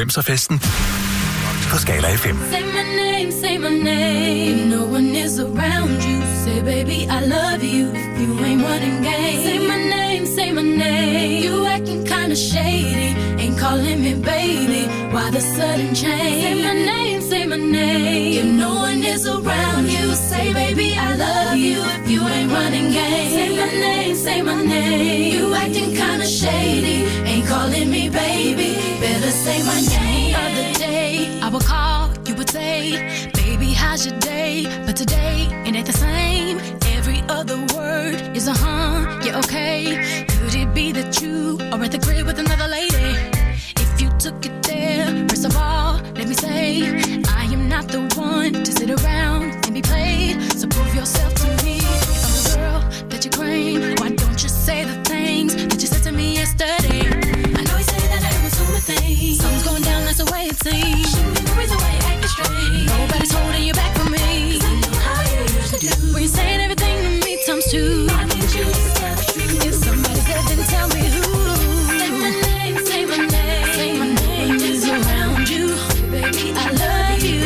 90'er-festen på Skala FM. Say my name, say my name. If no one is around you, say baby I love you. If you ain't running game, say my name, say my name. You acting kinda shady, ain't calling me baby. Why the sudden change? Say my name, say my name. If no one is around you, say baby I love you. If you ain't running game, say my name, say my name. You acting kinda shady, ain't calling me baby. Better say my name. Other day I would call, you would say, baby, how's your day? But today, it ain't the same. Every other word is a yeah, okay. Could it be that you are at the crib with another lady? If you took it there, first of all, let me say, I am not the one to sit around and be played. So prove yourself to me. If I'm the girl that you claim, why don't you say the things that you said to me yesterday? I know you say that I was doing things. Something's going down, that's the way it seems. Shouldn't be the reason why you're acting strange. Nobody's holding you back from me. 'Cause I know how you used to do. When you're saying everything to me times two. Why can't you just tell the truth? If somebody's dead, then tell me who. Say my name, say my name. Say my name is around you. Baby, I love you.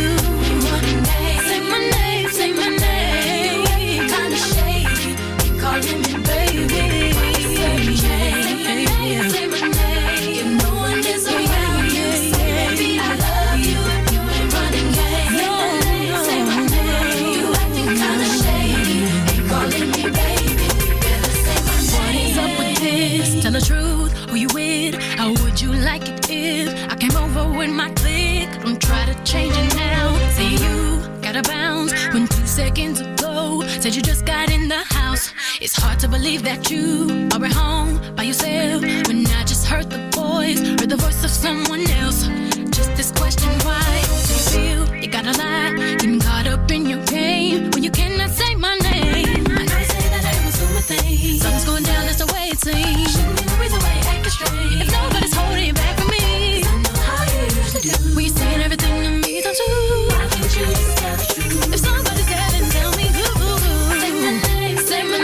Say my name, say my name. You kinda shady, you calling me baby. Say my name, say my name. If no one is around you, say baby I love you. If you ain't running game, say my name. You acting kinda shady, ain't calling me baby. Better say my name. What is up with this? Tell the truth, who you with? How would you like it if I came over with my clique? Don't try to change it now. Say you gotta bounce when 2 seconds ago said you just got in the house. It's hard to believe that you are at home by yourself when I just heard the voice, heard the voice of someone else. Just this question, why do you feel you gotta lie, getting caught up in your game when you cannot say my name? I know you say that I was doing things. Something's going down, that's the way it seems. Shouldn't be the reason why you're acting strange. If nobody's holding you back from me, 'cause I know how you used to do. When you're saying everything to me times two. Why can't you just tell the truth? If somebody's dead, then tell me who. Say my name, say my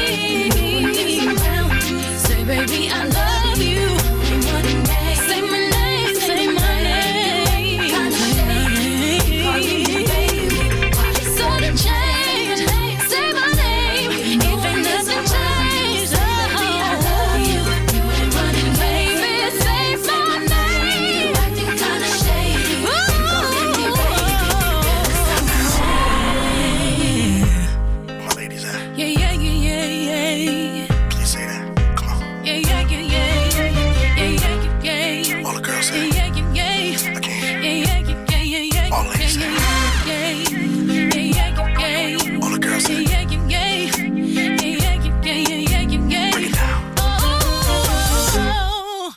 name. Say baby I love you. Say my name, say my name. Sudden change, say my name. If ain't nothing changed, baby I love you. If you ain't running, baby, say my name. Acting kinda shady, calling me baby. My ladies at? Yeah, yeah, yeah, yeah, yeah. Please say that. Come on. Yeah, yeah, yeah, yeah, yeah, yeah, yeah. All the girls say Yeah, yeah, yeah, yeah. I can't. Yeah, yeah, yeah, yeah, yeah. All ladies say Yeah, yeah, yeah, yeah. All the girls say Yeah, yeah, yeah, yeah, yeah, yeah, yeah, yeah. Break it down. Oh.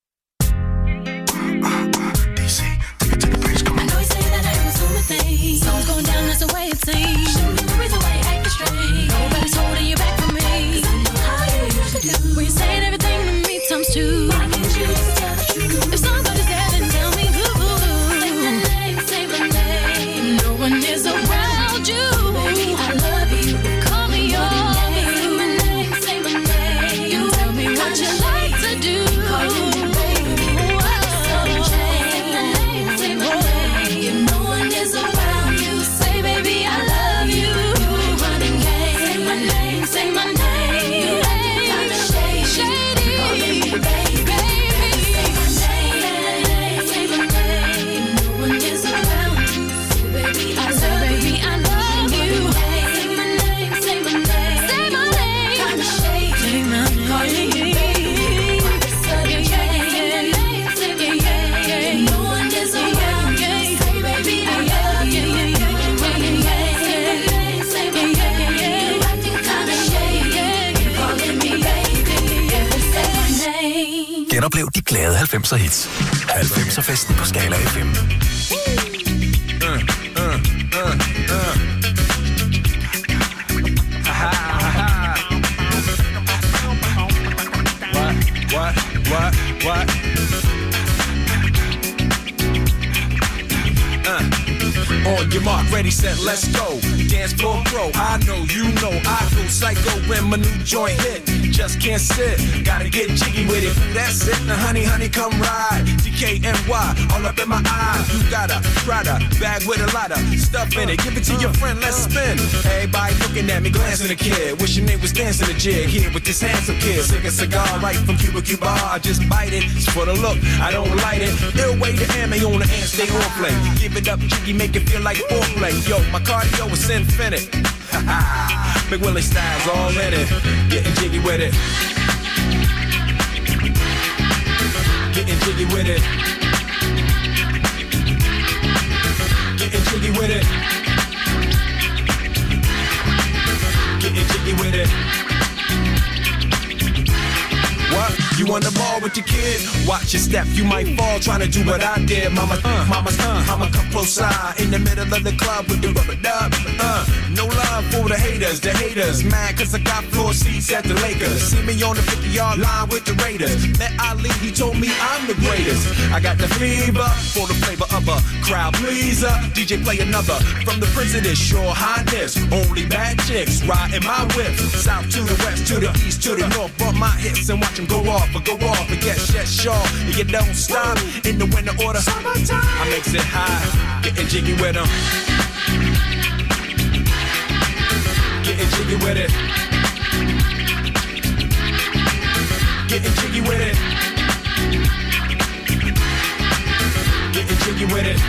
DC, take it to the base. Come I on. know you say that I was doing things. Something's going down, that's the way it seems. Shouldn't be the reason why you're acting strange. Nobody's holding you back from me. 'Cause I know how you used to do. When you're saying everything to me times two. Why can't you just tell the truth? If somebody's dead, then tell me who. Say my name, say my name. No one is around you. Baby, I love you. Call me yours. Say my name, say my name. You tell me what you like to do. Calling me baby. Sudden change. Say my name, say my name. If no one is around you, say baby I love you. You ain't running game. Say my name, say my name. You acting kinda shady, calling me baby. Say my name, say my name. If no one is around you, say baby I love you. Say my name, say my name. Say my name, kinda shady, calling me baby. Sudden change. Say my name, if no one is around you, say baby I love you. You ain't running game. Say my name, you acting kinda shady, calling me baby. Say my name. Genoplev de glade 90'er hits. 90'er-festen på Skala FM. What? On your mark, ready, set, let's go. dance floor pro. I know, you know, I go psycho when my new joint hit. Just can't sit, gotta get jiggy with it. That's it, now honey, honey, come ride. DKNY, all up in my eyes. You got a Prada bag with a lot of stuff in it. Give it to your friend, let's spin. Everybody looking at me, glancing a kid. Wishing they was dancing a jig here with this handsome kid. Sick a cigar right from Cuba Cuba. I just bite it, it's for the look, I don't light it. Ill way to ammo on the hand, stay on play. Give it up, jiggy, make it feel like foreplay. Yo, my cardio is infinite. Big Willie style's all in it. Getting jiggy with it. Getting jiggy with it. Getting jiggy with it. Getting jiggy with it. What? You on the ball with your kid? Watch your step, you might fall trying to do what I did. Mama, I'ma come close side in the middle of the club with the rubber dub. No love for the haters. Mad cause I got floor seats at the Lakers. See me on the 50-yard line with the Raiders. Met Ali, he told me I'm the greatest. I got the fever for the flavor of a crowd pleaser. DJ play another from the Prince of this Your Highness. Only bad chicks riding my whip. South to the west, to the east, to the north. Bump my hips and watch them go off. But guess yes, sure. You don't stop in the winter order. Summertime. I makes it high, getting jiggy with them. Getting jiggy with it. Getting jiggy with it. Getting jiggy with it.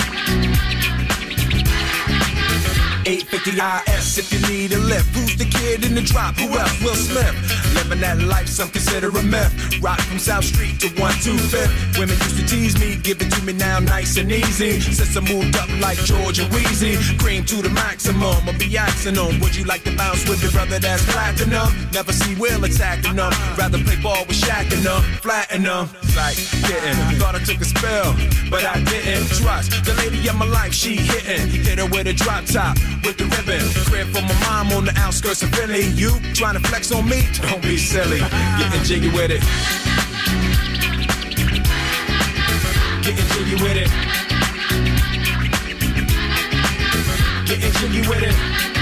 850 IS if you need a lift. Who's the kid in the drop? Who else? Will Smith. Living that life, some consider a myth. Rock from South Street to 125th. Women used to tease me, give it to me now nice and easy. Since I moved up like George and Wheezy, cream to the maximum. I'll be axing them. Would you like to bounce with your brother that's platinum? Never see Will attacking them. Rather play ball with Shaq and them, flatten them. Like getting, thought I took a spell, but I didn't. Trust the lady of my life, she hitting. Hit her with a drop top. With the ribbon, crib for my mom on the outskirts of Philly. You trying to flex on me? Don't be silly. Getting jiggy with it. Getting jiggy with it. Getting jiggy with it.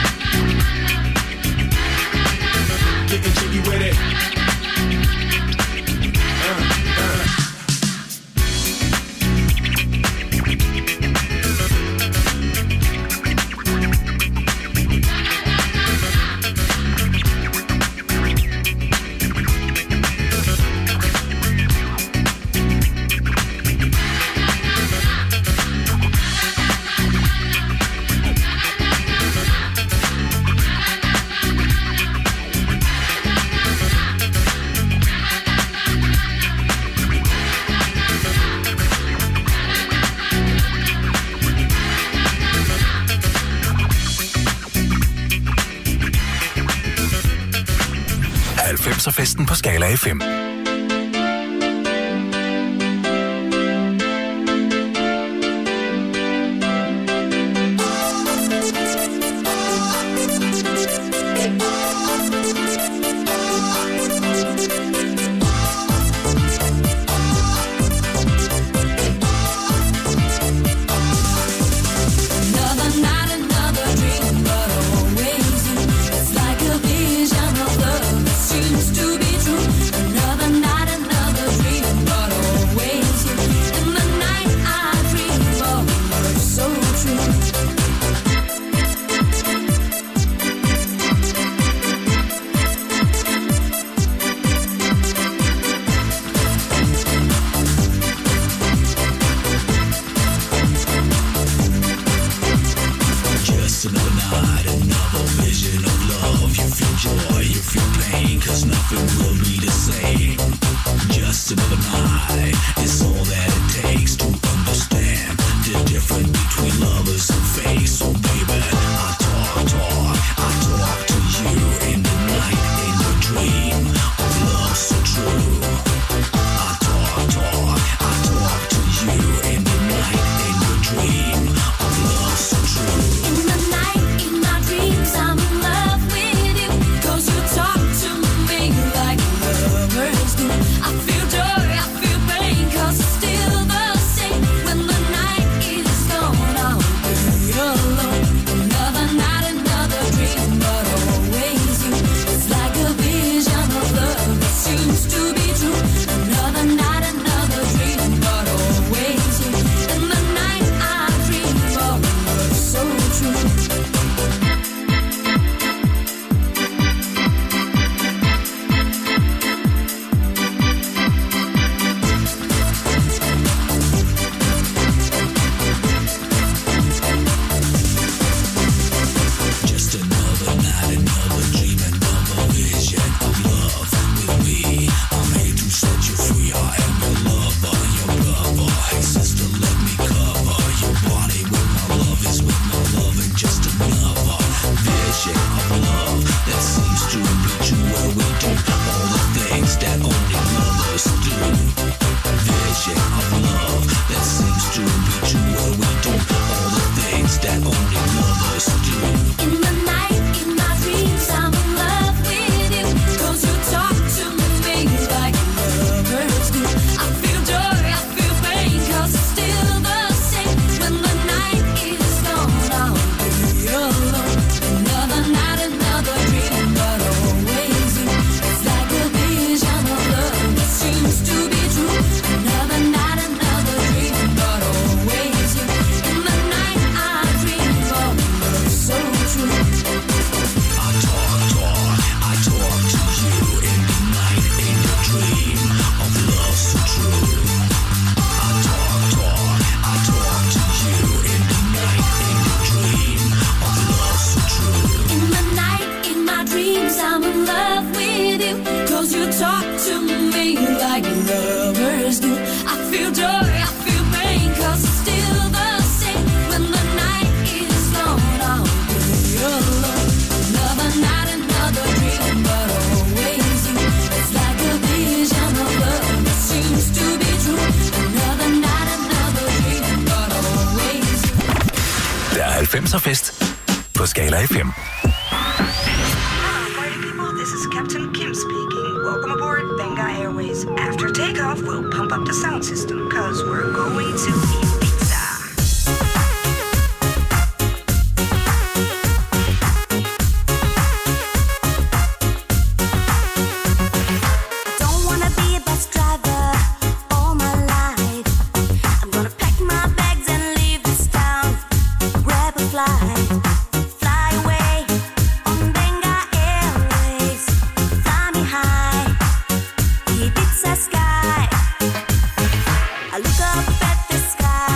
Getting jiggy with it. Festen på Skala FM. I feel joy, I feel pain. of love that seems to be true, where we do all the things that only lovers do. Vision of love that seems to be true, where we do all the things that only lovers do. In the night, in my dreams, I'm in love with you. 'Cause you talk to me like lovers do. I feel joy, I feel pain, 'cause it's still the same. When the night is gone, I'll be alone. Another night, another dream, but always you. It's like a vision of love that seems to be true. Another night, another dream, but always you. In the night, I dream of love so true. I talk to you in the night, in the dream of love so true. I talk to you in the night, in the dream of love so true. In the night, in my dreams, I'm in love with you. 'Cause you talk to me like lovers do. I feel joy, I feel pain, 'cause it's still the same. When the night is gone, I'll be alone. Another night, another dream, but always you. It's like a vision of love that seems to be true. Another night, another dream, but always you. Det er 90'er fest på Skala FM. Party people, this is Captain Kim speaking. Welcome aboard Benga Airways. After takeoff, we'll pump up the sound system, 'cause we're going to eat pizza. Don't wanna be a bus driver all my life. I'm gonna pack my bags and leave this town. Grab a flight, fly away on Benga Airways. Fly me high, Ibiza sky. I look up at the sky.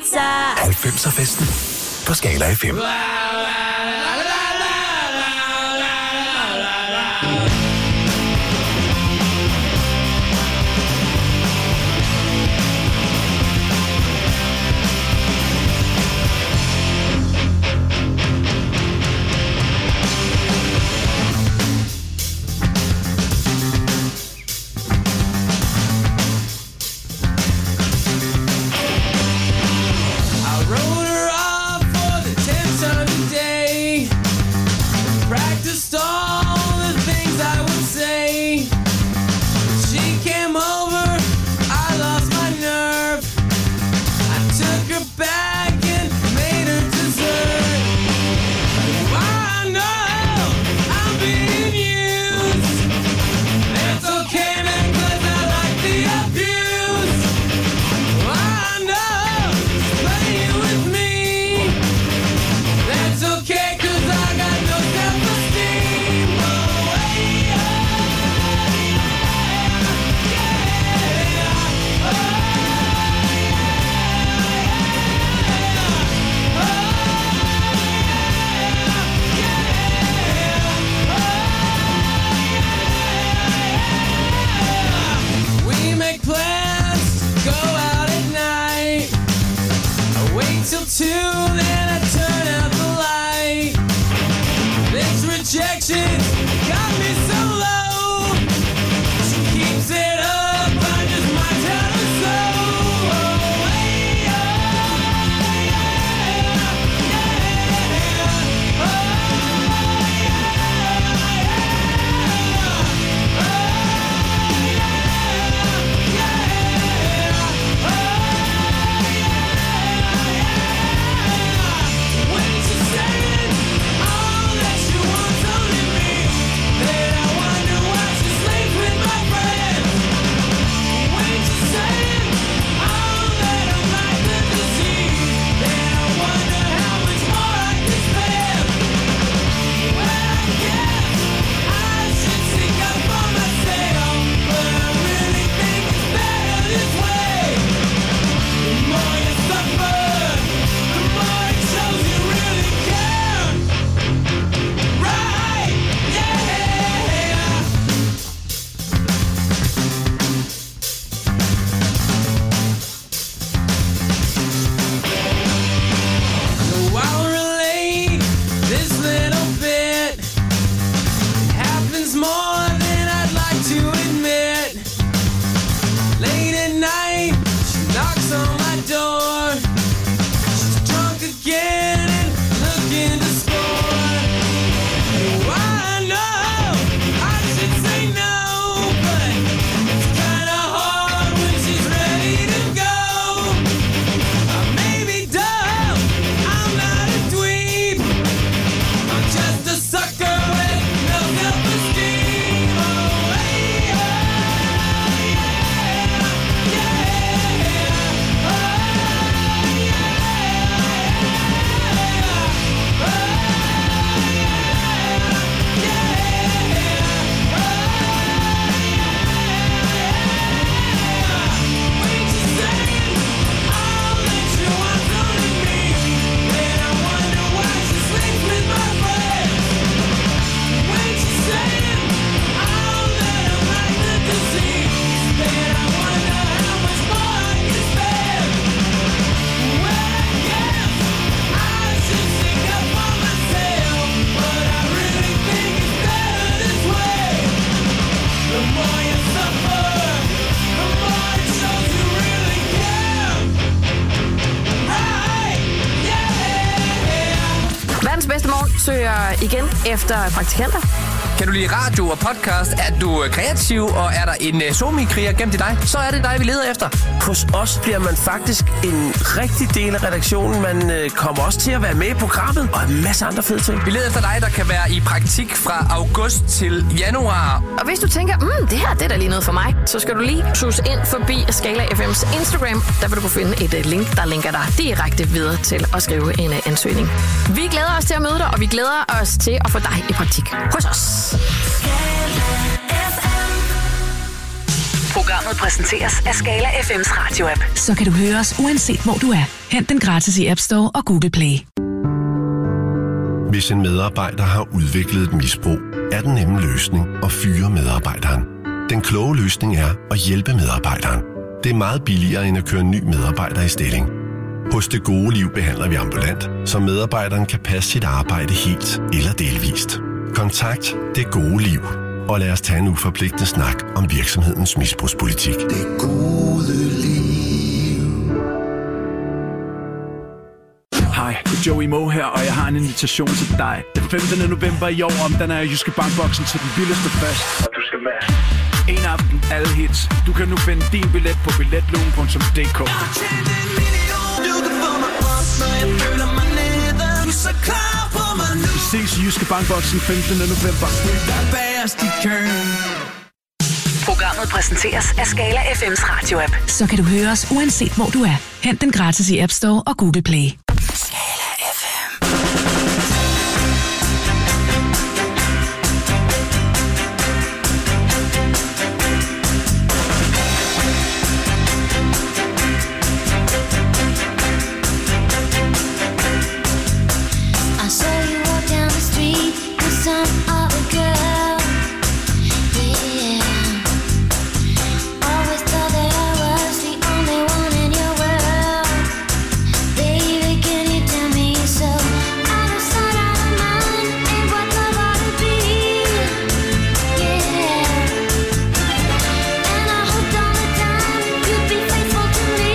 pizza. 90'er festen på Skala FM. søger igen efter praktikanter. Kan du lide radio og podcast? Er du kreativ, og er der en somi-kriger gemt i dig? Så er det dig, vi leder efter. Hos os bliver man faktisk en rigtig del af redaktionen. Man kommer også til at være med i programmet og en masse andre fede ting. Vi leder efter dig, der kan være i praktik fra august til januar. Og hvis du tænker, det her det er da lige noget for mig, så skal du lige sus ind forbi Skala FM's Instagram. Der vil du kunne finde et link, der linker dig direkte videre til at skrive en ansøgning. Vi glæder os til at møde dig, og vi glæder os til at få dig i praktik hos os. Programmet præsenteres af Skala FM's radio-app. Så kan du høre os, uanset hvor du er. Hent den gratis i App Store og Google Play. Hvis en medarbejder har udviklet et misbrug, er den nemme løsning at fyre medarbejderen. Den kloge løsning er at hjælpe medarbejderen. Det er meget billigere end at køre en ny medarbejder i stilling. Hos Det Gode Liv behandler vi ambulant, så medarbejderen kan passe sit arbejde helt eller delvist. Kontakt Det Gode Liv, og lad os tage en uforpligtende snak om virksomhedens misbrugspolitik. Det gode liv. Hej, det er Joey Moe her, og jeg har en invitation til dig. Den 15. november i år, om den er Jyske Bankboksen til den vildeste fest. Og du skal med. En aften, alle hits. Du kan nu finde din billet på billetlugen.dk. Vi ses i Jyske Bankboksen 15. november. Programmet præsenteres af Skala FM's radio-app. Så kan du høre os uanset hvor du er. Hent den gratis i App Store og Google Play. Skala FM. I saw you walk down the street with some other girl. Yeah. Always thought that I was the only one in your world. Baby, can you tell me so? Out of sight, out of mind, ain't what love ought to be. Yeah. And I hoped all the time you'd be faithful to me.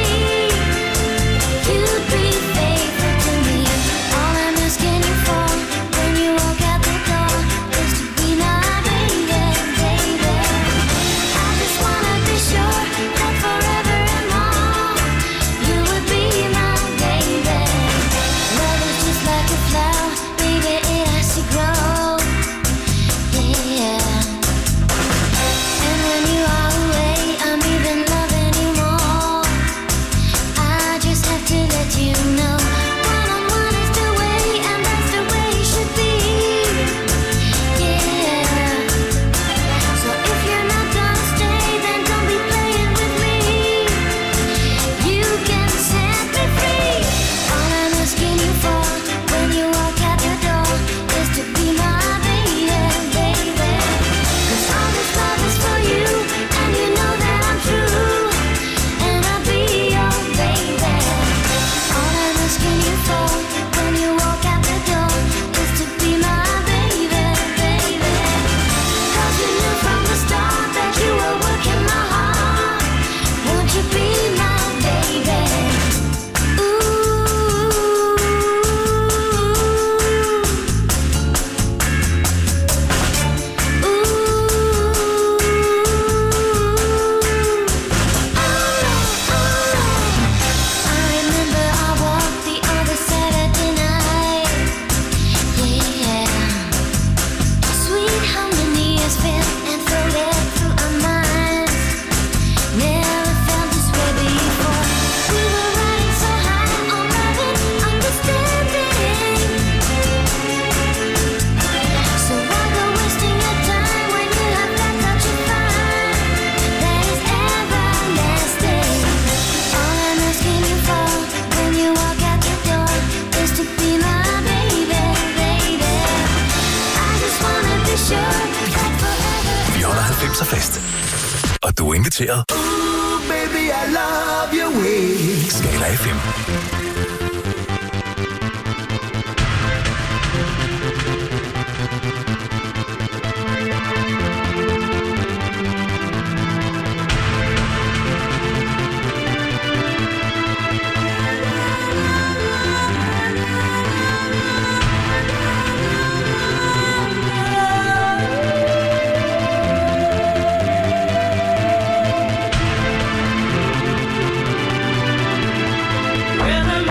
You'd be faithful to me. All I'm asking you for when you walk out the door is to be my baby, baby. I just wanna be sure that forever and more you would be my baby. Love is just like a flower, baby, it has to grow. Yeah. And when you are away, I'm even loving you more. I just have to let you know one-on-one is the way, and that's the way it should be. Yeah. So if you're not gonna stay, then don't be playing with me. You can set me free. All I'm asking you for when you walk out the door is to be my baby, baby. 'Cause all this love is for you, and you know that I'm true, and I'll be your baby. All I'm asking you for when you walk out the door is to be my baby, baby. 'Cause you knew from the start that you were working my heart. Won't you be my baby? I remember I walked the other Saturday night. Yeah. Sweet harmony is felt and floated through our minds. Never felt this way before. We were riding so high on love and understanding. So why go wasting your time when you have that touch of fire that is everlasting? All I'm asking you for when you walk out the door is to be my baby, baby. I just wanna be sure that forever. Vi holder 90'er fest. Og du er inviteret. Baby, I love your way. Skala FM. When I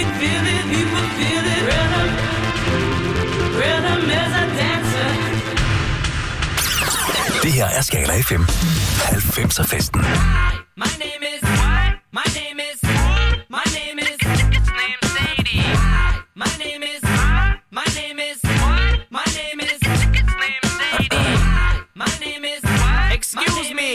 feel it, people feel it. Rhythm, rhythm is a dancer. Det her er Skala FM 90'er festen. My name is what? My name is my name is name Sadie. My name is my name is what? My name is name Sadie. My name is excuse me.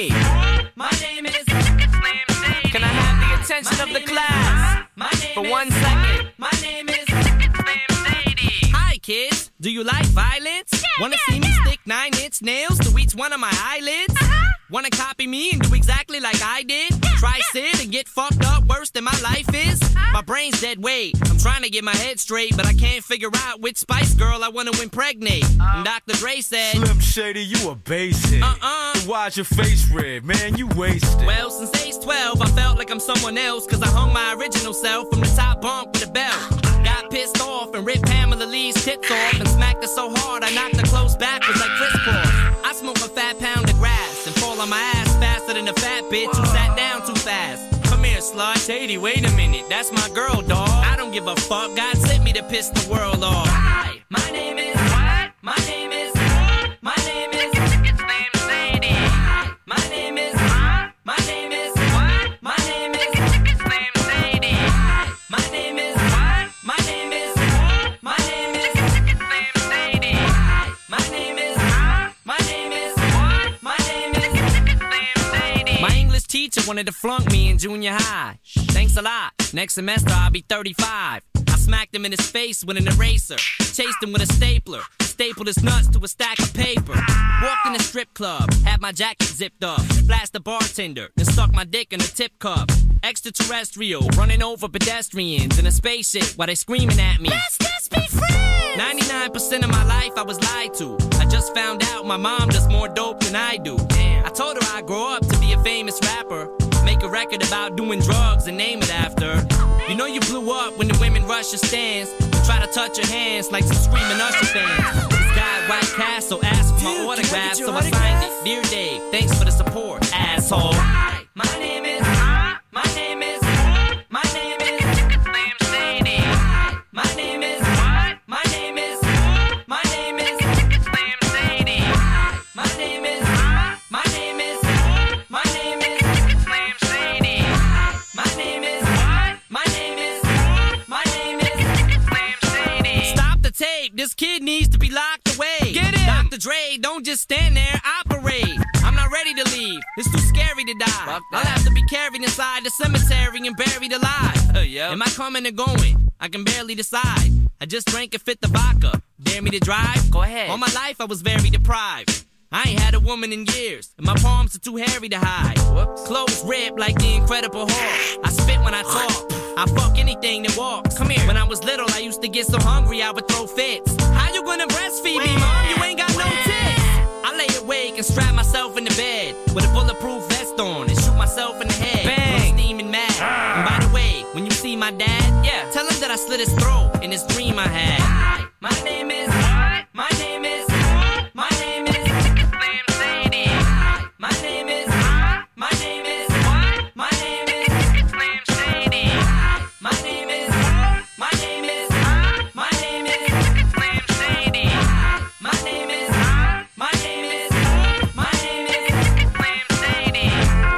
My name is name Sadie. Can I have the attention of the class for 1 second? My name is name Sadie. Hi kids, do you like violence? Wanna see me stick 9-inch nails to each one of my eyelids? Wanna copy me and do exactly like I did? Try sit and get fucked up worse than my life is? My brain's dead weight. I'm trying to get my head straight, but I can't figure out which Spice Girl I wanna impregnate. And Dr. Dre said, Slim Shady, you a basic. So why's your face red? Man, you wasted. Well, since age 12, I felt like I'm someone else, cause I hung my original self from the top bunk with a belt. Got pissed off and ripped Pamela Lee's tits off and smacked her so hard I knocked her clothes backwards like Chris Paul. I smoke a fat pound of grass and fall on my ass faster than a fat bitch who sat down too fast. Come here, slut. Shady, wait a minute, that's my girl, dawg. I don't give a fuck, God sent me to piss the world off. Hi, my name is what? My name is my name is name Sadie. My name is my name is what? My name is name Sadie. My name is what? My name is my name is name Sadie. My name is my name is what? My name is name Sadie. My English teacher wanted to flunk me in junior high. Thanks a lot. Next semester I'll be 35. I smacked him in his face with an eraser. Chased him with a stapler. Stapled his nuts to a stack of paper. Walked in a strip club. Had my jacket zipped up. Flashed the bartender. Then stuck my dick in a tip cup. Extraterrestrial. Running over pedestrians in a spaceship while they screaming at me. Let's just be friends! 99% of my life I was lied to. I just found out my mom does more dope than I do. Damn. I told her I'd grow up to be a famous rapper. Make a record about doing drugs and name it after. You know you blew up when the women rush your stands and try to touch your hands like some screaming Usher fans. This guy at White Castle asked for my autograph, so I signed it. Dear Dave, thanks for the support, asshole. Hi, my name is my name is my name is name Sadie. My name is what? My name is my name is name Sadie. My name is my name is my name is name Sadie. My name is what? My name is my name is name Sadie. Stop the tape. This kid needs to be locked away. Get him. Dr. Dre, don't just stand there, operate. I'm not ready to leave. It's too scary to die. I'll have to be carried inside the cemetery and buried alive. Am I coming or going? I can barely decide. I just drank a fifth of vodka. Dare me to drive? Go ahead. All my life I was very deprived. I ain't had a woman in years, and my palms are too hairy to hide. Whoops. Clothes ripped like the Incredible Hulk. I spit when I talk. I fuck anything that walks. Come here. When I was little, I used to get so hungry I would throw fits. How you gonna breastfeed me, mom? You ain't got no tits. I lay awake and strap myself in the bed with a bulletproof vest on and shoot myself in the head. Bang. I'm steaming mad. And by the way, when you see my dad, tell him that I slit his throat in this dream I had. Hi, my name is what? My name is my name is name Sadie. My name is my name is what? My name is name Sadie. My name is my name is my name is name Sadie. My name is my name is my name is name Sadie.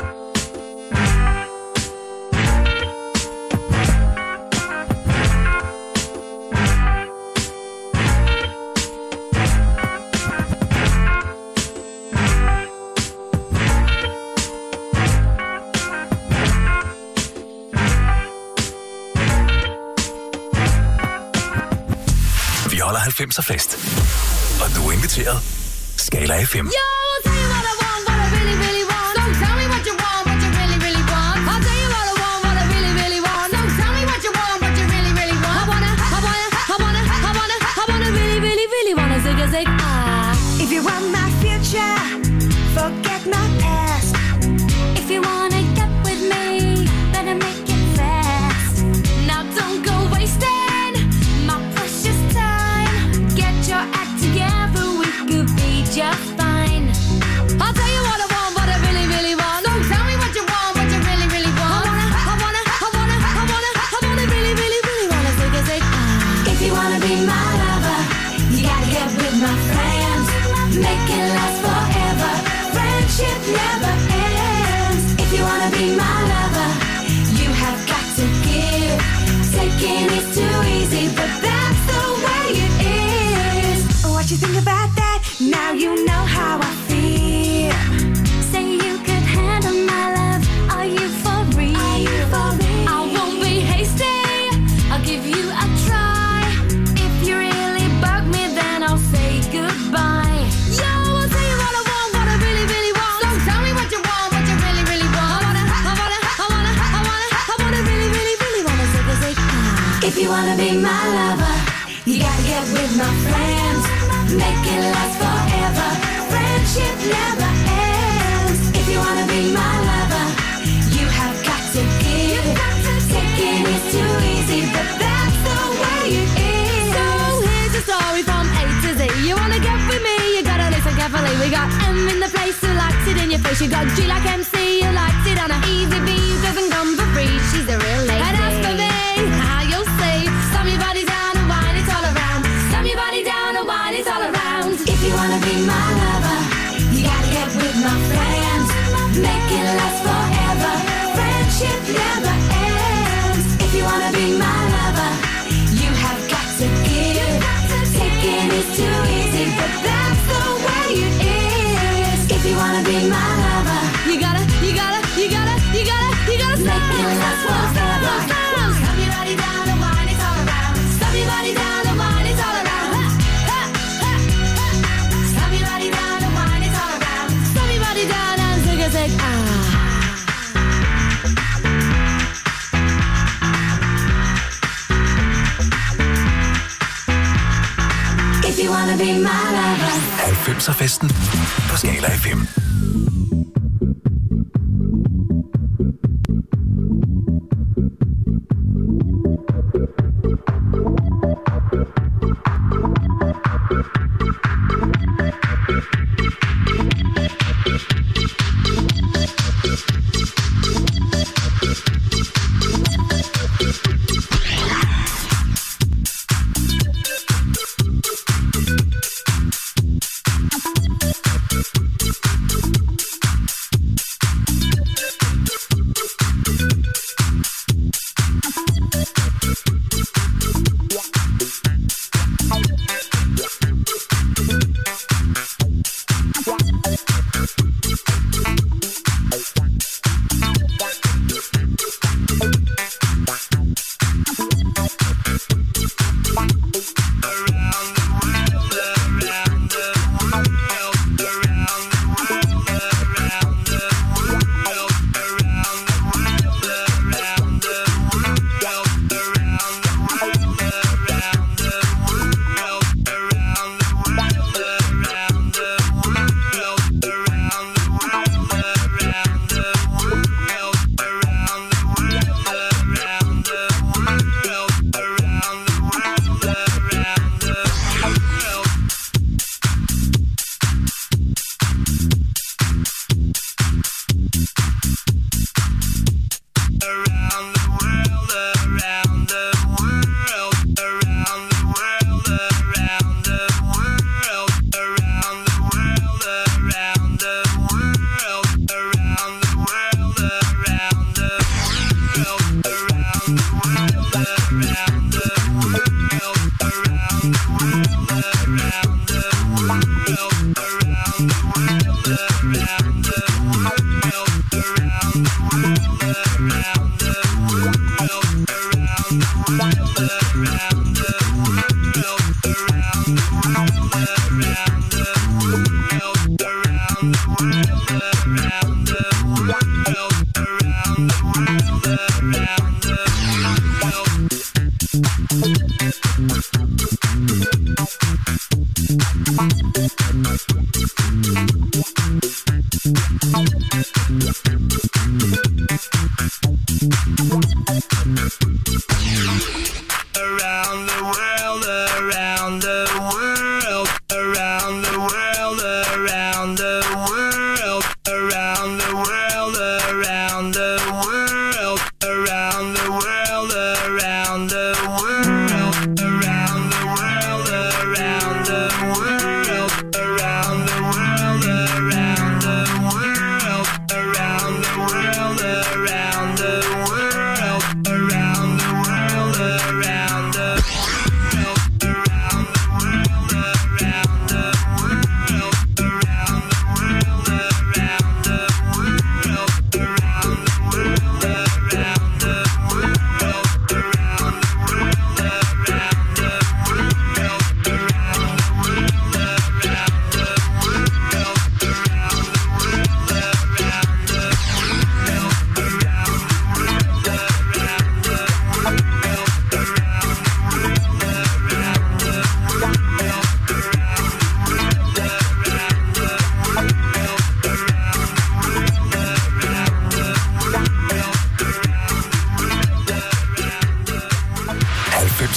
Vi holder 90'er fest. Og du er inviteret. Skala FM. Yo, I'll tell you what I want, what I really, really want. Don't tell me what you want, what you really, really want. I'll tell you what I want, what I really, really want. Don't tell me what you want, what you really, really want. I wanna really, really, really wanna zig a zig. If you want my future, forget my past. If you wanna get with me, better make it fast. Now don't go wasting my precious time. Get your act together, we could be just fine. If you wanna be my lover, you gotta get with my friends. Make it last forever. Friendship never ends. If you wanna be my lover, you have got to give. Taking is too easy, but that's the way it is. So here's a story from A to Z. You wanna get with me, you gotta listen carefully. We got M in the place who likes it in your face. You got G like MC, who likes it on a easy B, who doesn't come for free. She's a real lady. And as for me, how you'll see, slam your body down and wine it all around. Slam your body down and wine it all around. If you wanna be my lover, you gotta get with my friends. Make it last forever. Friendship never ends. If you wanna be my lover, you have got to give. Taking is too easy, but that's the way it is. If you wanna be my lover, you gotta make it last forever. Slam your body down and wine it all around. Slam your body down and wine it all around. Slam your body down and wine it all around. Slam your body down and zig a zig ah. If you wanna be my lover. 90'er festen på Skala FM. Around the world,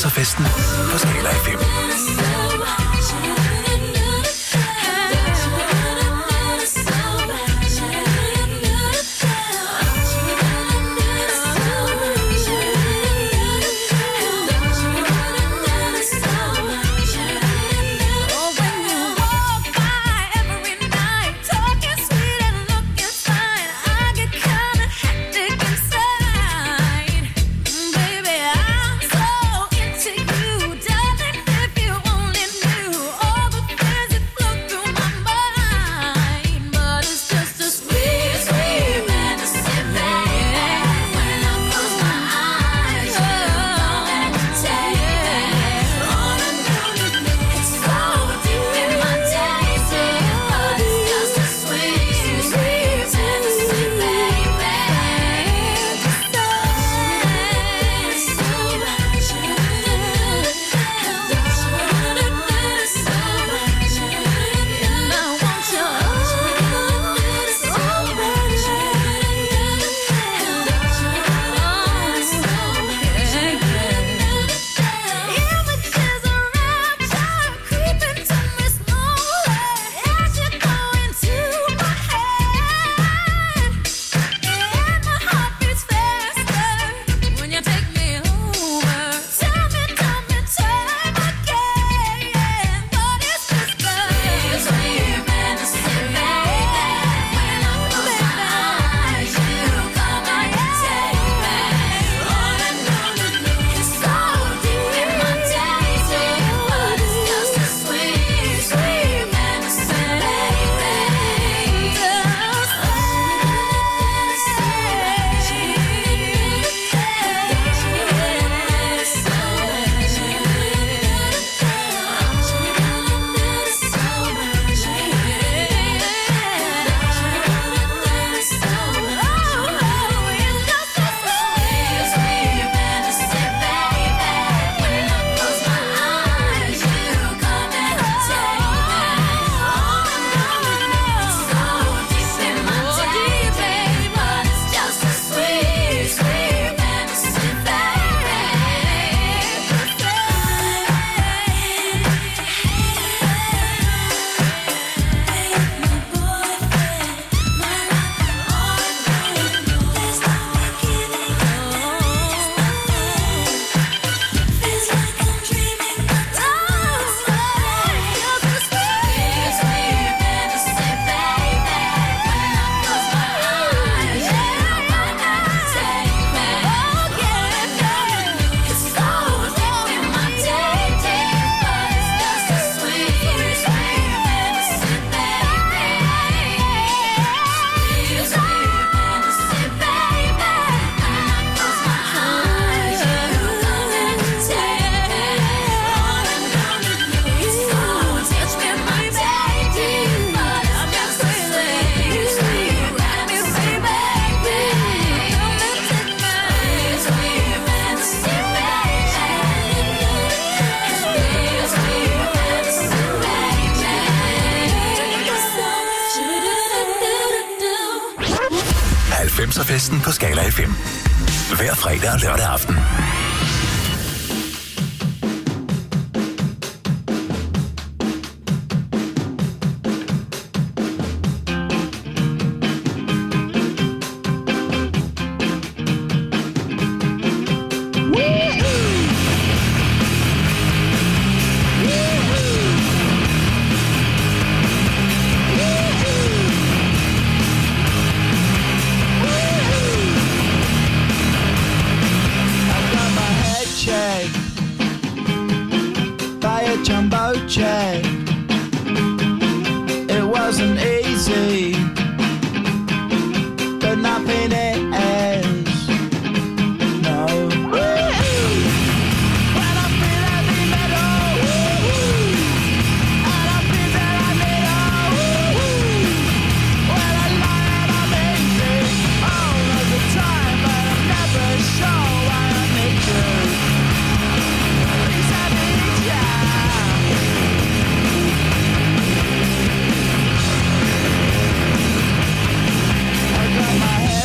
90'er-festen på Skala FM. Festen på Skala FM. Hver fredag og lørdag aften.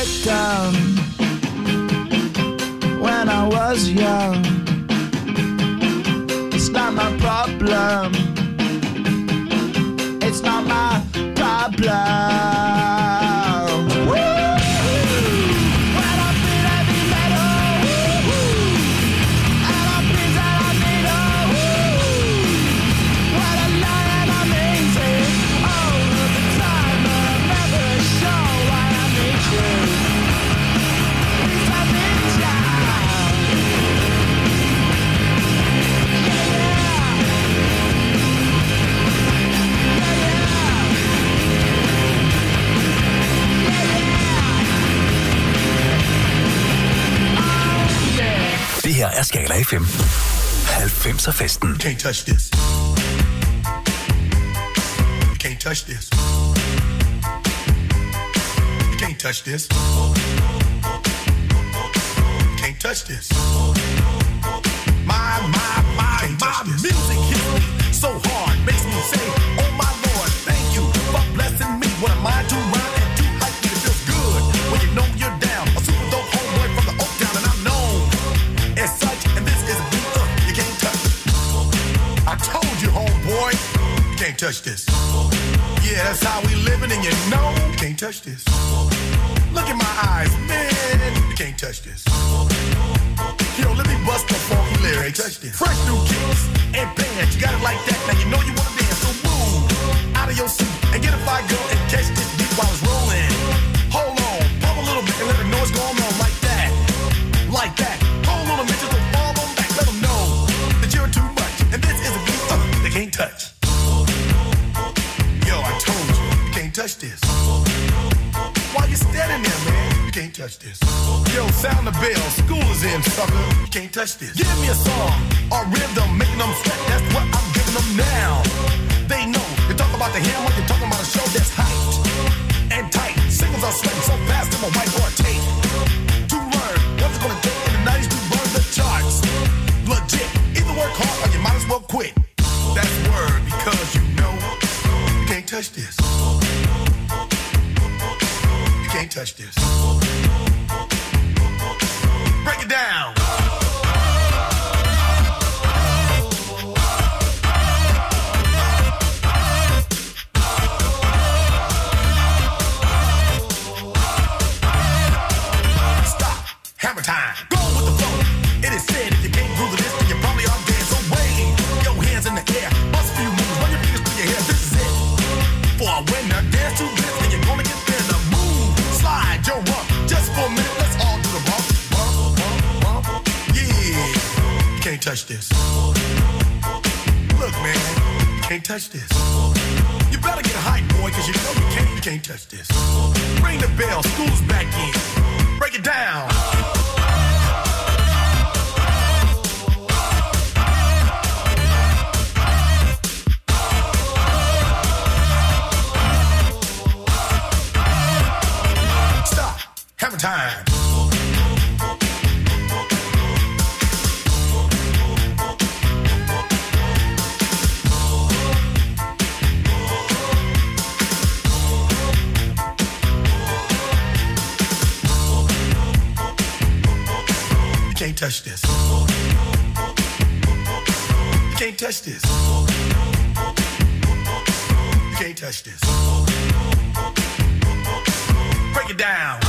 was young, problem. It's not my problem. Woo! Well, I'm in heavy metal. Woo-hoo. And I'm pins that I made up. Woo! What a lie and amazing. All of the time, but I'm never sure why I made you. Please let me down. Det her er Skala FM. 90'er festen. You can't touch this. You can't touch this. You can't touch this. You can't touch this. My music hits me so hard, makes me say, oh my Lord, thank you for blessing me. What am I to rhyme and to hype me? It feels good when you know you're down. A super dope homeboy from the Oak Town, and I'm known as such, and this is a beat you can't touch. I told you, homeboy, you can't touch this. Yeah, that's how we living, and you know you can't touch this. Look in my eyes, man, you can't touch this. Yo, let me bust the funky lyrics. Fresh new kicks and bands, you got it like that. Now you know you wanna dance, so move out of your seat and get a fire girl and catch this beat while it's rolling. Hold on, pump a little bit and let the noise go on like that, like that. Hold on a minute, just don't fall on back. Let them know that you're too much, and this is a beat they can't touch. Yo, I told you, you can't touch this. Why you standing there, man? You can't touch this. Yo, sound the bell, school is in, sucker. You can't touch this. Give me a song or rhythm, making them sweat. That's what I'm giving them now. They know. You talk about the hammer, you're talking about a show that's hyped and tight. Singles are sweating so fast, I'm a whiteboard tape. To learn what's it gonna take in the 90s to burn the charts. Legit. Either work hard or you might as well quit. That's word because you know you can't touch this. You can't touch this. Break it down. Stop. Hammer time. Go with the flow. It is said if you can't groove to this, then you probably are dead. So wave your hands in the air. Bust a few moves. Run your fingers through your hair. This is it. For a winner, dance to this, and you're gonna get there. The move, slide your rump. Just for a minute, let's all do the bump, bump, bump, bump. Yeah, you can't touch this. Look, man, you can't touch this. You better get hype, boy, cause you know you can't touch this. Ring the bell, school's back in. Break it down. Hammer time. You can't touch this. You can't touch this. You can't touch this. Break it down.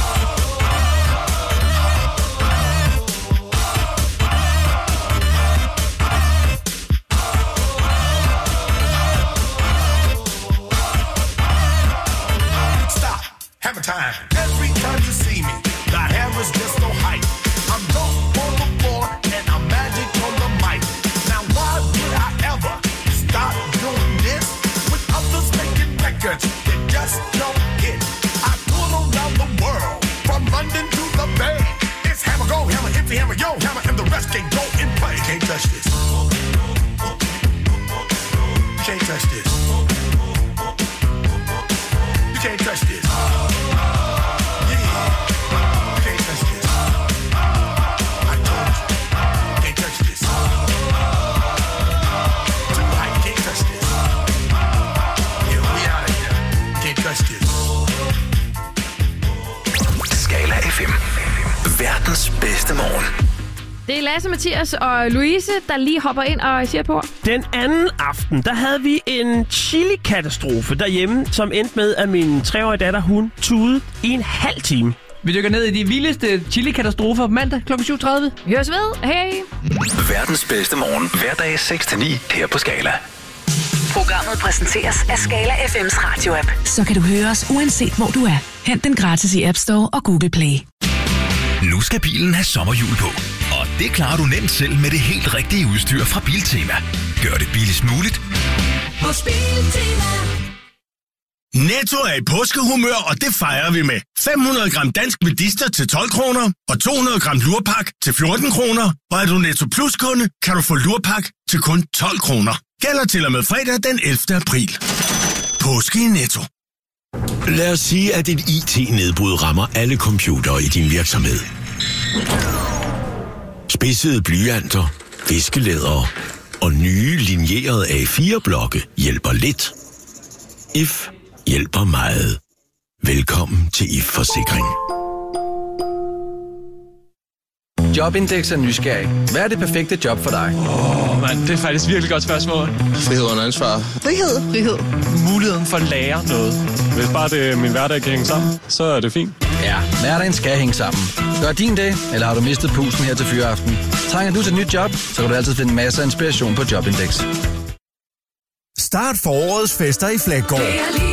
Hammer time. Every time you see me, the hammer's just so hype. I'm dope on the floor and I'm magic on the mic. Now why would I ever stop doing this with others making records that just don't hit? I tour around the world, from London to the Bay. It's hammer, go hammer, empty hammer, yo hammer, and the rest can go and play. You can't touch this. You can't touch this. You can't touch this. Skala FM. Verdens bedste morgen. Det er Lasse, Mathias og Louise, der lige hopper ind og siger på. Den anden aften, der havde vi en chili-katastrofe derhjemme, som endte med, at min 3-årige datter, hun tudede i en halv time. Vi dykker ned i de vildeste chili-katastrofer mandag kl. 7.30. Vi høres ved. Hej. Verdens bedste morgen. Hverdag 6-9 her på Skala. Programmet præsenteres af Skala FM's radio-app. Så kan du høre os uanset hvor du er. Hent den gratis i App Store og Google Play. Nu skal bilen have sommerhjul på. Og det klarer du nemt selv med det helt rigtige udstyr fra Biltema. Gør det billigst muligt. Hos Biltema. Netto er i påskehumør, og det fejrer vi med 500 gram dansk medister til 12 kroner og 200 gram lurpak til 14 kroner. Og er du Netto Plus-kunde, kan du få lurpak til kun 12 kroner. Gælder til og med fredag den 11. april. Påske i Netto. Lad os sige, at et IT-nedbrud rammer alle computere i din virksomhed. Spidsede blyanter, viskelædere og nye linjerede A4-blokke hjælper lidt. IF hjælper meget. Velkommen til IF Forsikring. Jobindex er nysgerrig. Hvad er det perfekte job for dig? Mand, det er faktisk virkelig godt spørgsmål. Frihed under ansvar. Frihed. Muligheden for at lære noget. Hvis bare det min hverdag kan hænge sammen, så er det fint. Ja, hverdagen skal hænge sammen. Gør din dag, eller har du mistet pusten her til fyreaften? Trænger du til et nyt job, så kan du altid finde masser af inspiration på Jobindex. Start forårets fester i Flækgaard.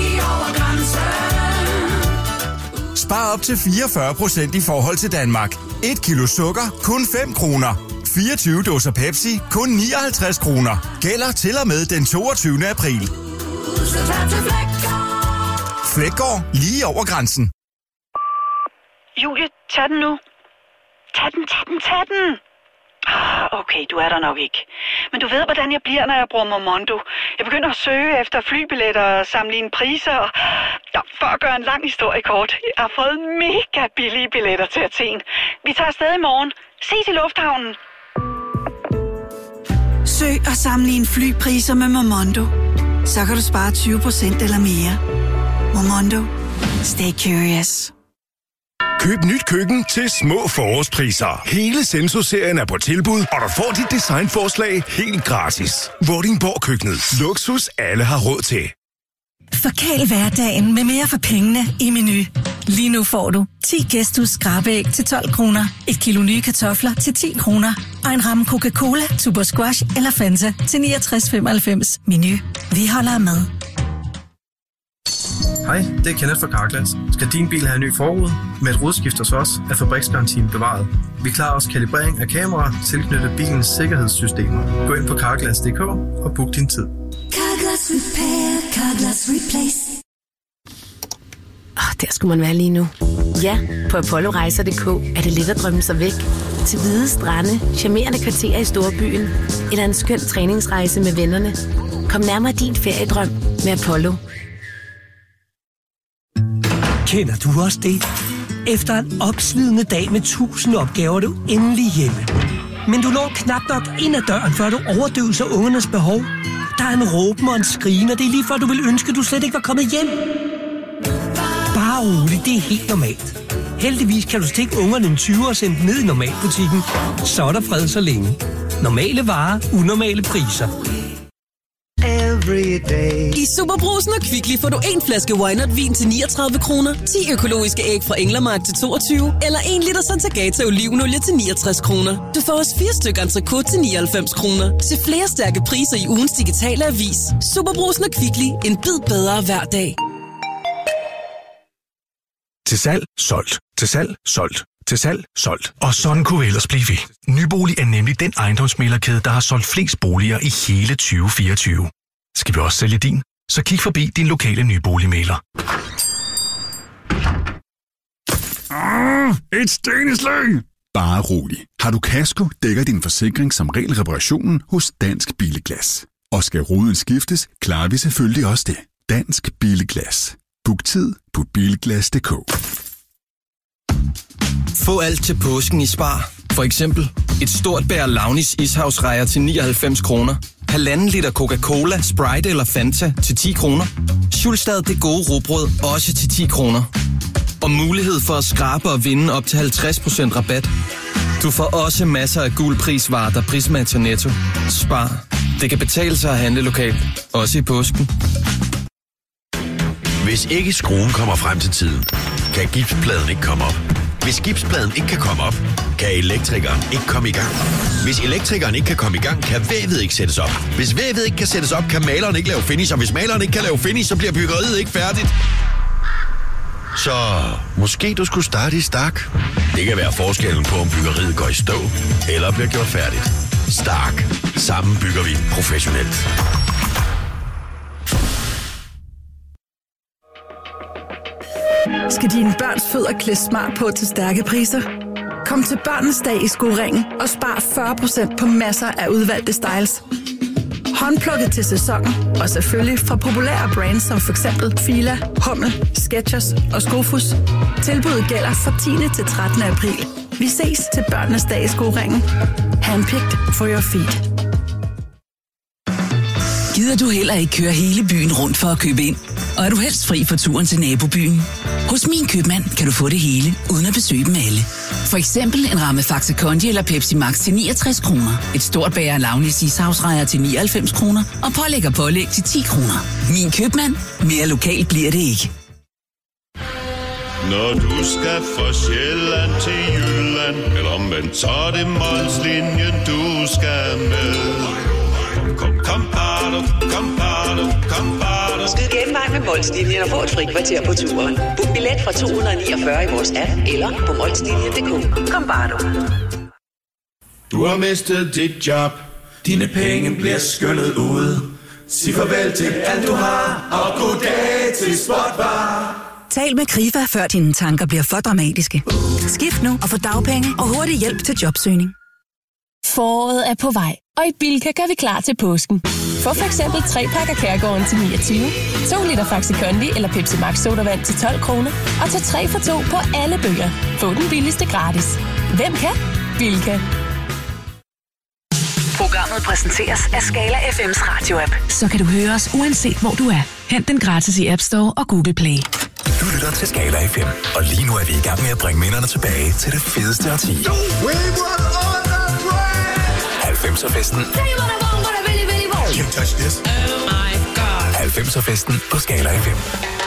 Spar op til 44% i forhold til Danmark. 1 kilo sukker, kun 5 kroner. 24 dåser Pepsi, kun 59 kroner. Gælder til og med den 22. april. Flækgaard, lige over grænsen. Julie, tag den nu. Tag den. Okay, du er der nok ikke. Men du ved, hvordan jeg bliver, når jeg bruger Momondo. Jeg begynder at søge efter flybilletter og sammenligne priser. Og... Ja, for at gøre en lang historie kort. Jeg har fået mega billige billetter til Athen. Vi tager afsted i morgen. Ses i lufthavnen. Søg og sammenligne flypriser med Momondo. Så kan du spare 20% eller mere. Momondo. Stay curious. Køb nyt køkken til små forårspriser. Hele Senso-serien er på tilbud, og du får dit designforslag helt gratis. Vordingborg Køkkenet. Luksus alle har råd til. Forkæl hverdagen med mere for pengene i Meny. Lige nu får du 10 Gestus skrabeæg til 12 kroner, 1 kilo nye kartofler til 10 kroner og en ramme Coca-Cola, Tuborg Squash eller Fanta til 69,95. Meny. Vi holder med. Hej, det er Kenneth fra Carglass. Skal din bil have en ny forrude? Med et rudeskift hos os er fabriksgarantien bevaret. Vi klarer også kalibrering af kameraer tilknyttet bilens sikkerhedssystemer. Gå ind på carglass.dk og book din tid. Carglass Repair, Carglass Replace. Der skulle man være lige nu. Ja, på ApolloRejser.dk er det let at drømme sig væk. Til hvide strande, charmerende kvarterer i storbyen eller en skøn træningsrejse med vennerne. Kom nærmere din feriedrøm med Apollo. Kender du også det? Efter en opslidende dag med 1000 opgaver er du endelig hjemme. Men du når knap nok ind ad døren, før du overdøver ungernes behov. Der er en råben og en skrigen, og det er lige før du vil ønske, at du slet ikke var kommet hjem. Bare roligt, det er helt normalt. Heldigvis kan du stikke ungerne en 20 og sende dem ned i normalbutikken. Så er der fred så længe. Normale varer, unormale priser. I Superbrugsen og Kvickly får du en flaske Wynot-vin til 39 kroner, 10 økologiske æg fra Englermark til 22, eller 1 liter Santagata olivenolie til 69 kroner. Du får også 4 stykker entrecôte til 99 kroner. Se flere stærke priser i ugens digitale avis. Superbrugsen og Kvickly. En bid bedre hver dag. Til salg, solgt. Til salg, solgt. Til salg, solgt. Og sådan kunne vi ellers blive ved. Nybolig er nemlig den ejendomsmæglerkæde, der har solgt flest boliger i hele 2024. Skal vi også sælge din? Så kig forbi din lokale nyboligmægler. Et steneslag! Bare rolig. Har du kasko, dækker din forsikring som regel reparationen hos Dansk Billeglas. Og skal ruden skiftes, klarer vi selvfølgelig også det. Dansk Billeglas. Book tid på bilglas.dk. Få alt til påsken i Spar. For eksempel et stort bær Launis ishavsrejer til 99 kroner. 1,5 liter Coca-Cola, Sprite eller Fanta til 10 kroner. Schulstad det gode rugbrød også til 10 kroner. Og mulighed for at skrabe og vinde op til 50% rabat. Du får også masser af gul prisvarer, der Prisma til Netto. Spar. Det kan betale sig at handle lokalt. Også i påsken. Hvis ikke skruen kommer frem til tiden, kan gipspladen ikke komme op. Hvis gipspladen ikke kan komme op, kan elektrikeren ikke komme i gang. Hvis elektrikeren ikke kan komme i gang, kan vævet ikke sættes op. Hvis vævet ikke kan sættes op, kan maleren ikke lave finish. Og hvis maleren ikke kan lave finish, så bliver byggeriet ikke færdigt. Så måske du skulle starte i Stark. Det kan være forskellen på, om byggeriet går i stå eller bliver gjort færdigt. Stark. Sammen bygger vi professionelt. Skal dine børns fødder klædes smart på til stærke priser? Kom til Børnenes Dag i Skoringen og spar 40% på masser af udvalgte styles. Håndplukket til sæsonen og selvfølgelig fra populære brands som f.eks. Fila, Hummel, Skechers og Skofus. Tilbuddet gælder fra 10. til 13. april. Vi ses til Børnenes Dag i Skoringen. Handpicked for your feet. Gider du heller ikke køre hele byen rundt for at købe ind? Og er du helst fri for turen til nabobyen? Hos Min Købmand kan du få det hele, uden at besøge dem alle. For eksempel en ramme Faxe Kondi eller Pepsi Max til 69 kroner. Et stort bager af Launis ishavsrejer til 99 kroner. Og pålæg til 10 kroner. Min Købmand. Mere lokalt bliver det ikke. Når du skal fra Sjælland til Jylland, eller omvendt, så er det Molslinjen, du skal med. Kom, bado, kom, bado. Skyd genvej med Molslinjen og få et fri kvarter på turen. Book billet fra 249 i vores app eller på molslinjen.dk. Kom, bado. Du har mistet dit job. Dine penge bliver skyllet ud. Sig farvel til alt du har, og goddag til Spotbar. Tal med Krifa, før dine tanker bliver for dramatiske. Skift nu og få dagpenge og hurtig hjælp til jobsøgning. Foråret er på vej, og i Bilka gør vi klar til påsken. Få for eksempel 3 pakker Kærgården til 29, 2 liter Faxe Kondi eller Pepsi Max sodavand til 12 kroner, og tag 3 for 2 på alle bøger. Få den billigste gratis. Hvem kan? Bilka. Programmet præsenteres af Skala FM's radio-app. Så kan du høre os uanset hvor du er. Hent den gratis i App Store og Google Play. Du lytter til Skala FM, og lige nu er vi i gang med at bringe minderne tilbage til det fedeste årti. 90'er-festen. 90'er-festen på Skala FM.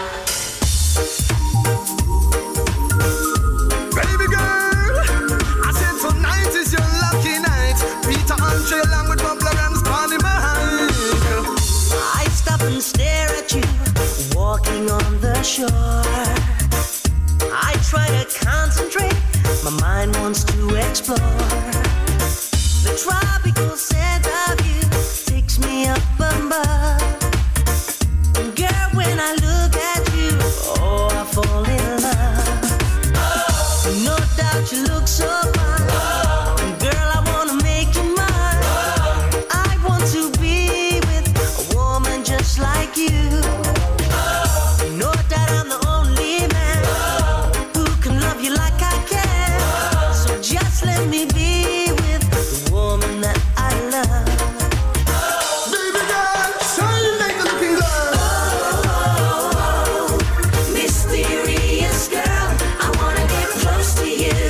Baby girl, I said tonight is your lucky night. Peter Andre along with Bubbler and Spanny Mike. I stop and stare at you, walking on the shore. I try to concentrate, my mind wants to explore. The tropical scent of you takes me up above. And girl, when I look at you, oh, I fall in love. No doubt you look so fine. And girl, I wanna make you mine. I want to be with a woman just like you. No doubt I'm the only man who can love you like I can. So just let me be with the woman that I love. Baby girl, shine like a looking girl. Oh, mysterious girl, I wanna get close to you.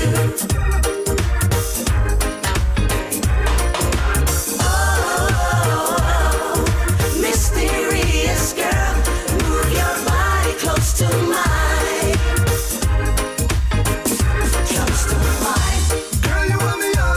Oh, mysterious girl, move your body close to mine. Close to mine. Girl, you want me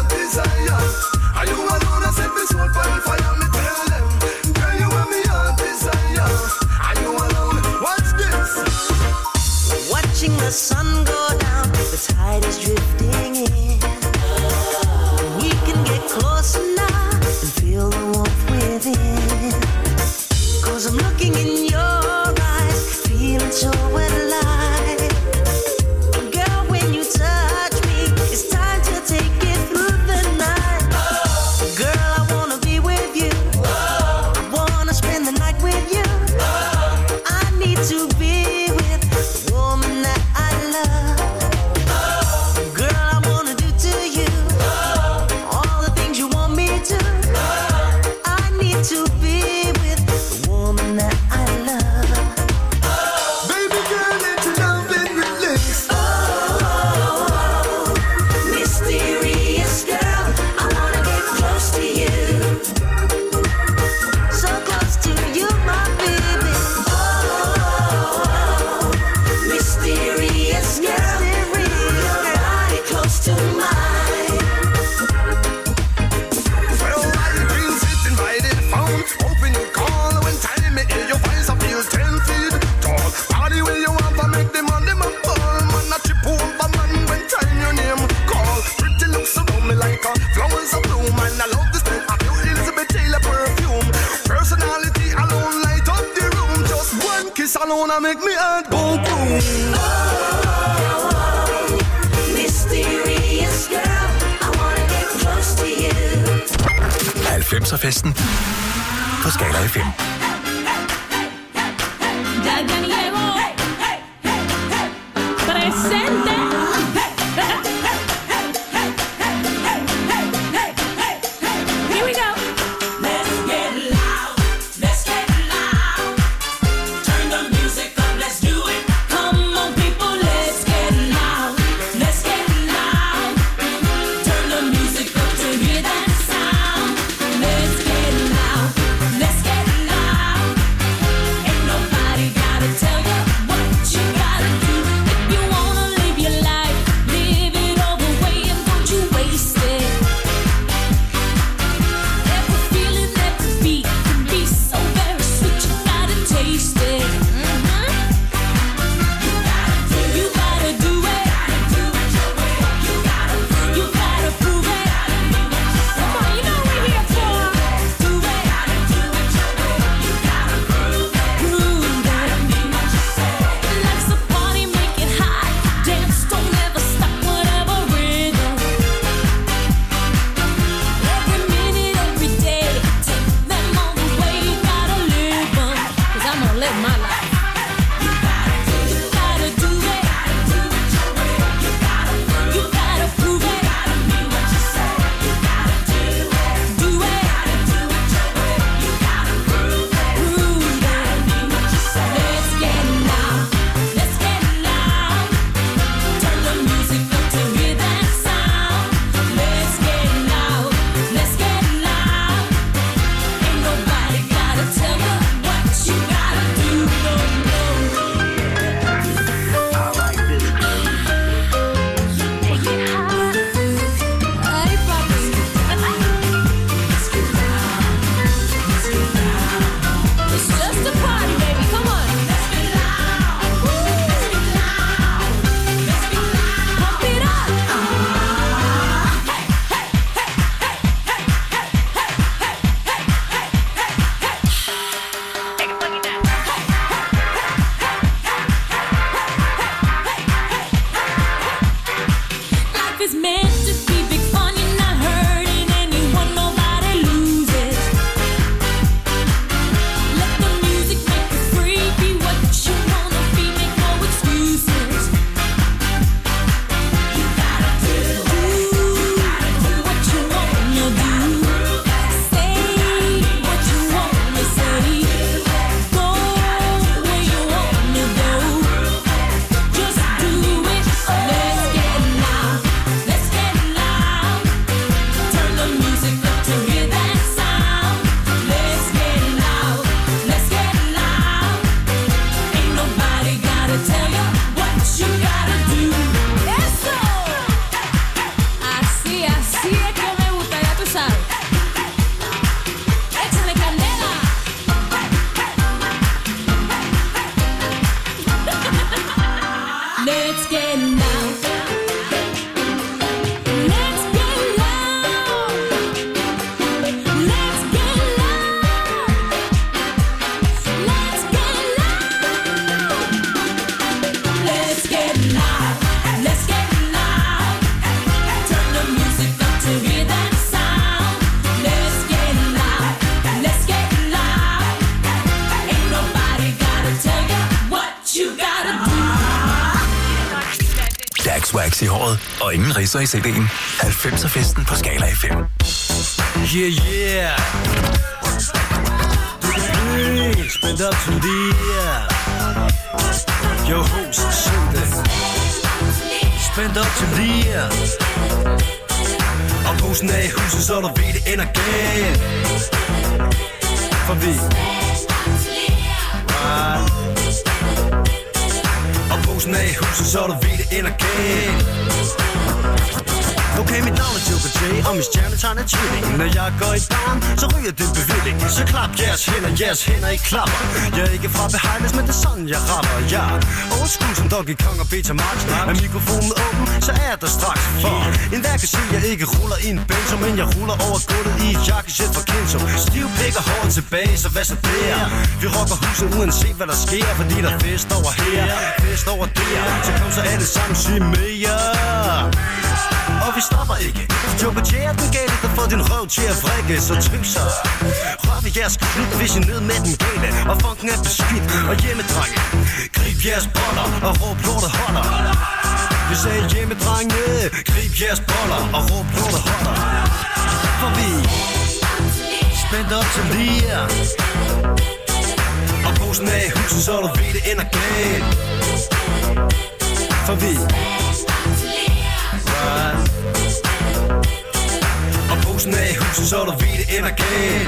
Barcelona, make me earn boom boom. Mysterious girl, I wanna get close to you. 90'er-festen på Skala FM. Ya Diego presente. Here we go. Let's get loud. Let's get loud. Turn the music up. Let's do it. Come on, people. Let's get loud. Let's get loud. Turn the music up to hear that sound. Let's get loud. Let's get loud. Ain't nobody gotta tell you what you gotta do. If you wanna live your life, live it all the way and don't you waste it. Every feeling, every beat can be so very sweet. You gotta taste it. You gotta do it. You gotta prove it. Come on, you know what we're here for. Do it. Prove that. Let's the party, make it hot. Dance, don't never stop, whatever rhythm. Every minute, every day, take them all the way. You gotta live 'em, 'cause I'm gonna live my life. You gotta do it. You gotta prove it. Do it. Prove that. Let's get loud. Let's get loud. Turn the music up to hear that sound. Let's get loud. Let's get loud. Ain't nobody gotta tell you what you gotta do. No, no. I like this. Take it high. Hey, papi. Let's get loud. Let's get loud. It's just a party, baby. Come on. Let's get loud. Let's get loud. Let's get loud. Pump it up. Life is meant to be big fun. You're not hurting anyone. Nobody loses. Let the music make you free. Be what you wanna be. Make no excuses. You gotta do what you wanna do. Say what you wanna say. Go where you wanna go. Just do it. Let's get loud. Let's get loud. Turn the music up to hear that sound. Let's get loud. Let's get loud. Ain't nobody gotta tell you what you gotta do. Eso. Así es que me gusta, ya tú sabes. Échale candela. Let's get loud. Let's get loud. Let's get loud. Let's get loud. Let's get loud. Let's get loud. Turn the music up to hear that sound. Let's get loud. Let's get loud. Ain't nobody gotta tell you what you gotta do. Dags wax i håret og ingen ridser i CD'en. 90'er-festen på Skala FM. Yeah, yeah. Hey, spend up to the your host, Sunday. Spend up to the og posen er i huset, så du ved det ender galt. For vi og posen er i huset, så du ved det ender galt. Okay, mit navn er Joker J, og mit stjernetegn er tvilling. Når jeg går i barn, så ryger det bevilling. Så klap jeres hænder i klapper. Jeg er ikke fra Behiles, men det er sådan, jeg rapper. Ja, old school som Donkey Kong og Beta Max. Er mikrofonen åben, så er jeg der straks. For en hver kan se, jeg ikke ruller i en benzo, men jeg ruller over gulvet i et jakkesæt fra Kenzo. Stiv pik og håret tilbage, så hvad så der? Vi rocker huset uanset hvad der sker, fordi der er fest over her, fest over der. Så kom så alle sammen, sig mere. Og vi stopper ikke. Joker J er den gale, der får din røv til at vrikke. Så tøv så. Rør ved jeres klip, hvis I ned med den gale. Og funken er beskidt og hjemmedrenge. Grib jeres boller og råb lortet holder. Vi sagde hjemmedrenge. Grib jeres boller og råb lortet holder. For vi spændt op til lige. Og posen af i huset, så du ved det ender galt. For vi og posen af i huset, så du ved det ender galt.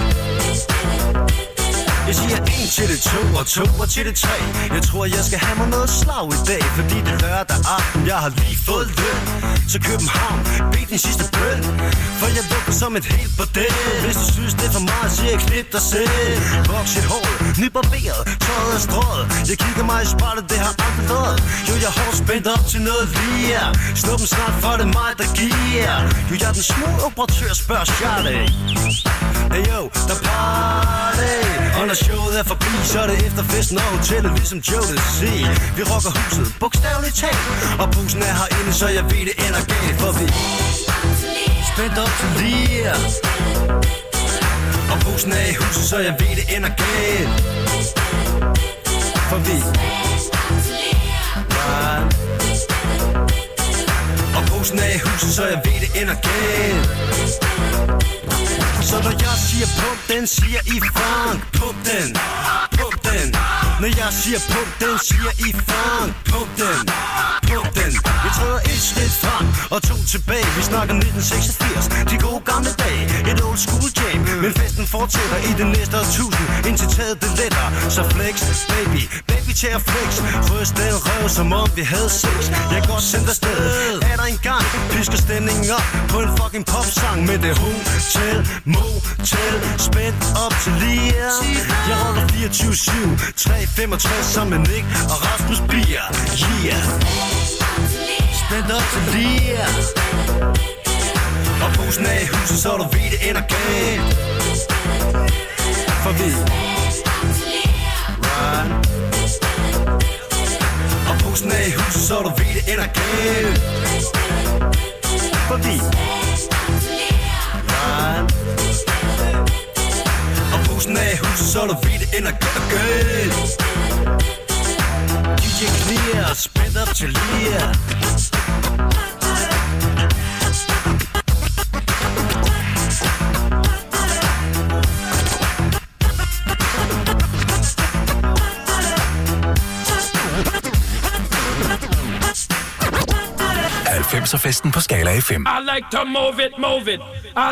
Jeg siger 1 til det 2 og 2 til det 3. Jeg tror jeg skal have mig noget slag i dag, fordi det er lørdag aften, jeg har lige fået løn. Så København, bed din sidste bøn, for jeg lukker som et helt bordel. Hvis du synes det er for meget, siger jeg knip dig selv. Voks et hår, nybarberet, tøjet er strøget. Jeg kigger mig i spejlet, det har aldrig været. Jo, jeg er hårdt spændt op til noget lige. Snuppen snart, for det er mig, der giver. Jo, jeg er den smule operatør, spørger Charlie. Hey yo, der party. Og når showet er forbi, så er det efter festen og hotellet, ligesom Joe det siger. Vi rocker huset, bogstaveligt talt. Og bussen er herinde, så jeg ved det ender galt. For vi spændt op til lige. Og bussen er i huset, så jeg ved det ender galt. For vi og bussen er i huset, så jeg ved det ender galt. Så når jeg siger pump den, siger I funk. Pump den, pump den. Når jeg siger pump den, siger I funk. Pump den, pump den. Jeg træder 1 skridt frem og 2 tilbage. Vi snakker 1986, de gode gamle dage. Et old school jam, men festen fortsætter i det næste årtusind, indtil taget det letter. Så flex, baby, baby til at flex. Ryst den røv, som om vi havde sex. Jeg kan godt sende dig sted. Er der en gang, pisker stemningen op på en fucking popsang med det hotel, motel, spændt op til lige. Jeg ruller 24/7, 365 som med Nick og Rasmus Bier. Yeah. Spændt op til lige. Og posen er i huset, så du ved det ender galt. For vi og posen er i huset, så du ved det ender galt. For vi og posen er i huset, så du ved det ender galt. DJ Clear, spændt op til lige. Festen på Skala FM. I like to move it, move it. I